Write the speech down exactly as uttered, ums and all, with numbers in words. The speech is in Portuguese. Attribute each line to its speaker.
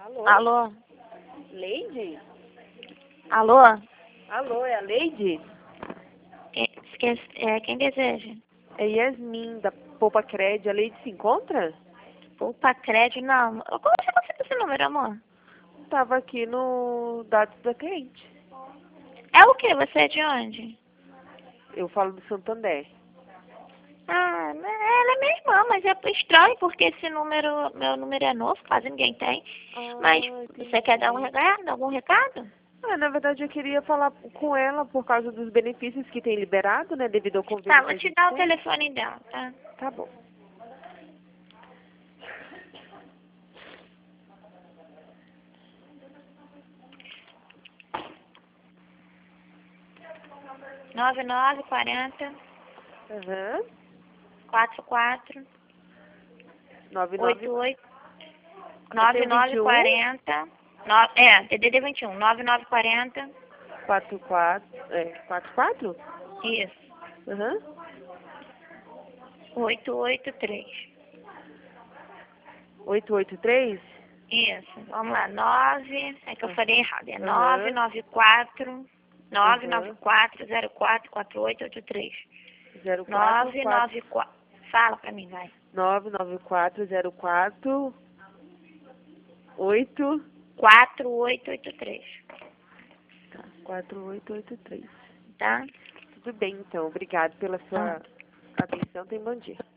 Speaker 1: Alô?
Speaker 2: Alô?
Speaker 1: Leide?
Speaker 2: Alô?
Speaker 1: Alô, é a Leide?
Speaker 2: Quem, esquece, é, quem deseja?
Speaker 1: É Yasmin, da Poupa Cred. A Leide se encontra?
Speaker 2: Poupa crédito, não. Como você conseguiu esse número, amor?
Speaker 1: Tava aqui no dados da cliente.
Speaker 2: É o quê? Você é de onde?
Speaker 1: Eu falo do Santander.
Speaker 2: Ah, né, ela é minha irmã, mas é estranho porque esse número, meu número é novo, quase ninguém tem. Mas
Speaker 1: Ah,
Speaker 2: você quer dar um
Speaker 1: entendi.
Speaker 2: recado? Algum recado?
Speaker 1: Ah, na verdade eu queria falar com ela por causa dos benefícios que tem liberado, né, devido ao
Speaker 2: Tá,
Speaker 1: convênio que
Speaker 2: vou
Speaker 1: a
Speaker 2: te
Speaker 1: gente
Speaker 2: dar o
Speaker 1: tem.
Speaker 2: telefone dela, tá?
Speaker 1: Tá bom.
Speaker 2: nove nove quarenta,
Speaker 1: Aham.
Speaker 2: quarenta e quatro,
Speaker 1: nove nove.
Speaker 2: oitenta e oito,
Speaker 1: Eu tenho
Speaker 2: nove nove
Speaker 1: vinte e um,
Speaker 2: quarenta, no- é, D D D vinte e um, nove nove quarenta,
Speaker 1: quatro quatro. É, quatro quatro?
Speaker 2: isso,
Speaker 1: Aham.
Speaker 2: oito oito três.
Speaker 1: oito oito três?
Speaker 2: Isso, vamos lá, nove, é que eu falei errado, é nove
Speaker 1: Aham.
Speaker 2: nove quatro, nove nove
Speaker 1: Aham.
Speaker 2: quatro zero quatro quatro oito oito três.
Speaker 1: zero quatro
Speaker 2: nove
Speaker 1: quatro.
Speaker 2: nove quatro, fala pra mim, vai.
Speaker 1: nove nove quatro zero quatro oito
Speaker 2: quatro oito oito três,
Speaker 1: quatro oito oito três.
Speaker 2: tá?
Speaker 1: Tudo bem, então. Obrigado pela
Speaker 2: Ah.
Speaker 1: sua atenção. Tenha um bom dia.